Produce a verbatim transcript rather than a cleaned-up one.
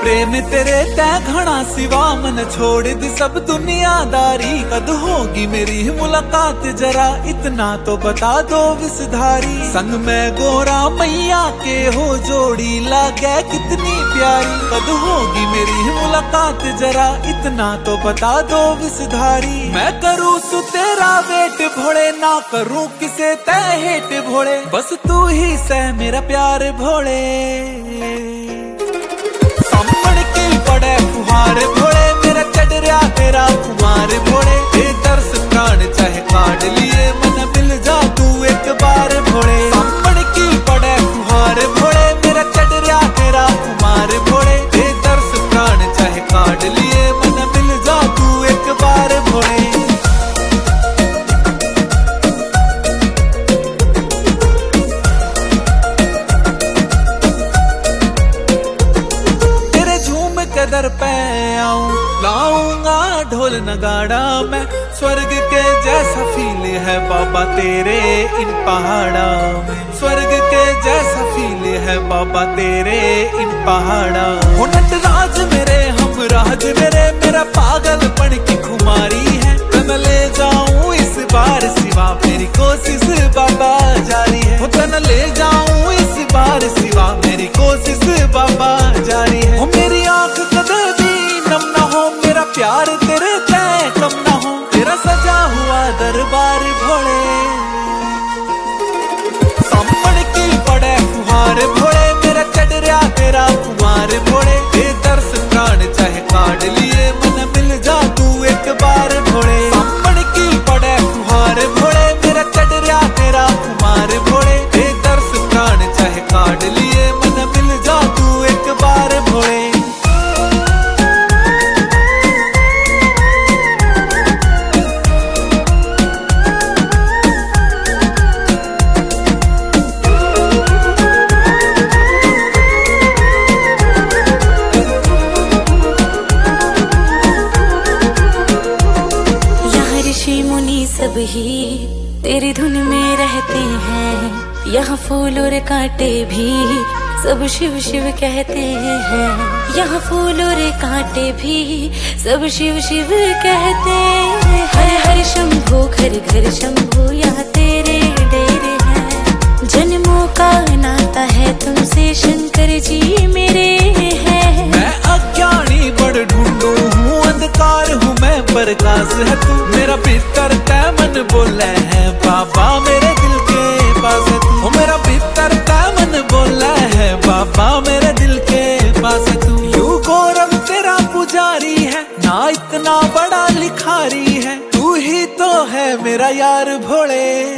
प्रेम तेरे तै घना सिवा मन छोड़ दी सब दुनियादारी। कद होगी मेरी मुलाकात जरा इतना तो बता दो विषधारी। संग में गोरा मैया के हो जोड़ी लागे कितनी प्यारी। कद होगी मेरी मुलाकात जरा इतना तो बता दो विषधारी। मैं करूँ सु तेरा वेट भोले ना करूँ किसे तै हेट भोले। बस तू ही सह मेरा प्यार भोले। सामण के पड़े फुहार भोले मेरा चढ़ रहा तेरा कुमार भोले। ए दर्श प्राण चाहे काट लिए मन मिल जा तू एक बार भोले। सामण की पड़े फुहार भोले मेरा चढ़ रहा तेरा कुमार भोले। ए दर्श प्राण चाहे काट लिए मन मिल जा तू एक बार भोले। दर पे आऊं लाऊंगा ढोल नगाड़ा मैं। स्वर्ग के जैसा फील है बाबा तेरे इन पहाड़ा में। स्वर्ग के जैसा फील है बाबा तेरे इन पहाड़ा। हो नटराज मेरे हम राज मेरे मेरा पागलपन की खुमारी है। तन ले जाऊं इस बार सिवा मेरी कोशिश बाबा जारी है। हो तन ले जाऊं इस बार सिवा मेरी कोशिश बाबा जारी है। हो मेरी आंख कदे भी नम ना हो मेरा प्यार तेरे तय कम ना हो। तेरा सजा हुआ दरबार भोले। सामण की पड़े फुहार भोले मेरा चढ़ रहा तेरा कुमार भोले। ए दर्श प्राण चाहे काट लिए मन मिल जा तू एक बार भोले। सामण की पड़े फुहार भोले मेरा चढ़ रहा तेरा कुमार भोले। ए दर्श प्राण चाहे काट लिए मन मिल जा तू एक बार भोले। सब ही तेरी धुन में रहते हैं। यहाँ फूल और कांटे भी सब शिव शिव कहते हैं। यहाँ फूल और कांटे भी सब शिव शिव कहते हैं। हर हर शंभू घर घर शंभू यहाँ तेरे डेरे हैं। जन्मों का नाता है तुमसे शंकर जी मेरे हैं। मैं अज्ञानी बड़ ढूंढू हूँ अंधकार हूँ मैं प्रकाश है तू। मेरा भीतर तय मन बोले है बाबा मेरे दिल के पास है तू। मेरा भीतर तय मन बोला है बाबा मेरे दिल के पास है तू। यू गौरव तेरा पुजारी है ना इतना बड़ा लिखारी है। तू ही तो है मेरा यार भोले।